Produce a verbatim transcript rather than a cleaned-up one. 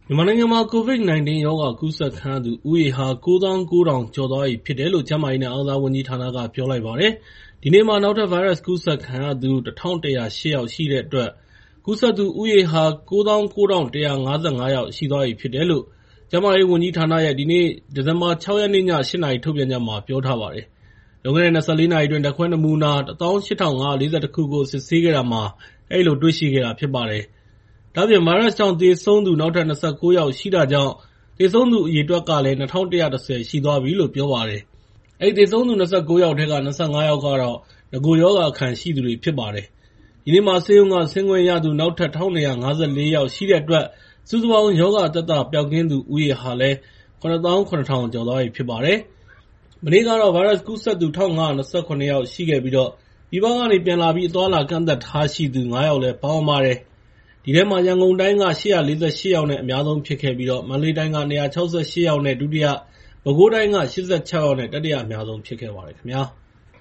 မြန်မာနိုင်ငံမှာ ကိုဗစ် ၁၉ ရောဂါကူးစက်ခံရသူဦးရေဟာ ကိုးသောင်း ကိုးထောင်ကျော်သွားပြီဖြစ်တယ်လို့ ကျန်းမာရေးနဲ့ အားကစားဝန်ကြီးဌာနက ပြောလိုက်ပါတယ်။ ဒီနေ့မှာ နောက်ထပ် ဗိုင်းရပ်စ်ကူးစက်ခံရသူ ၁,၁၀၈ ယောက်ရှိတဲ့အတွက် ကူးစက်သူဦးရေဟာ ကိုးသောင်း ကိုးထောင် ၁၅၅ ယောက်ရှိသွားပြီဖြစ်တယ်လို့ ကျန်းမာရေးဝန်ကြီးဌာနရဲ့ ဒီနေ့ ဒီဇင်ဘာ ၆ ရက်နေ့ ည ၈ နာရီ ထုတ်ပြန်ချက်မှာ ပြောထားပါတယ်။ လွန်ခဲ့တဲ့ ၂၄ နာရီအတွင်း ဓာတ်ခွဲနမူနာ ၁၈,၅၄၁ ခုကို စစ်ဆေးခဲ့တာမှာ အဲဒီလိုတွေ့ရှိခဲ့တာဖြစ်ပါတယ်။ ဒါ့အပြင် ဗိုင်းရပ်စ်ကြောင့် သေဆုံးသူ နောက်ထပ် ၂၉ ယောက်ရှိတာကြောင့် သေဆုံးသူအရေအတွက်ကလည်း ၂,၁၁၀ ရှိသွားပြီလို့ ပြောပါတယ်။ အဲဒီသေဆုံးသူ ၂၉ ယောက်ထဲက ၂၅ ယောက်ကတော့ နဂိုရောဂါအခံရှိသူတွေဖြစ်ပါတယ်။ ဒီနေ့မှာ ဆေးရုံက ဆင်းခွင့်ရသူ နောက်ထပ် ၁,၂၅၄ ယောက်ရှိတဲ့အတွက် စုစုပေါင်း ရောဂါသက်သာပျောက်ကင်းသူဦးရေဟာလည်း ၇၇,၀၀၀ ကျော်သွားပြီဖြစ်ပါတယ်။ မနေ့ကတော့ ဗိုင်းရပ်စ်ကူးစက်သူ ၁,၅၂၇ ယောက်ရှိခဲ့ပြီး ပြည်ပကနေ ပြန်လာပြီး အသွားအလာကန့်သတ်ထားရှိသူ ငါး ယောက်လည်း ပါဝင်ပါတယ်။ အဲဒီထဲမှာ ရန်ကုန်တိုင်းက ၈၄၈ ယောက်နဲ့ အများဆုံးဖြစ်ခဲ့ပြီး မန္တလေးတိုင်းက ၂၆၈ ယောက်နဲ့ ဒုတိယ၊ ပဲခူးတိုင်းက ၈၆ ယောက်နဲ့ တတိယအများဆုံးဖြစ်ခဲ့ပါတယ်ခင်ဗျာ။